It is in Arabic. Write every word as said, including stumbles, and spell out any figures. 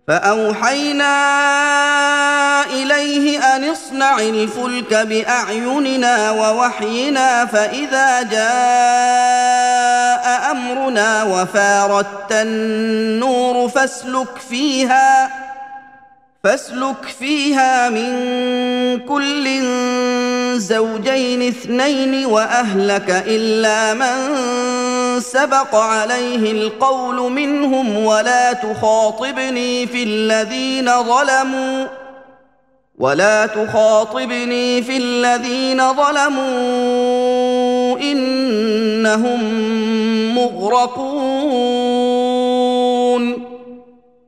فأوحينا إليه أن اصنع الفلك بأعيننا ووحينا فإذا جاء أمرنا وفاردت النور فاسلك فيها فاسلك فيها من كل زوجين اثنين وأهلك إلا من سبق عليه القول منهم ولا تخاطبني في الذين ظلموا ولا تخاطبني في الذين ظلموا إنهم مغرقون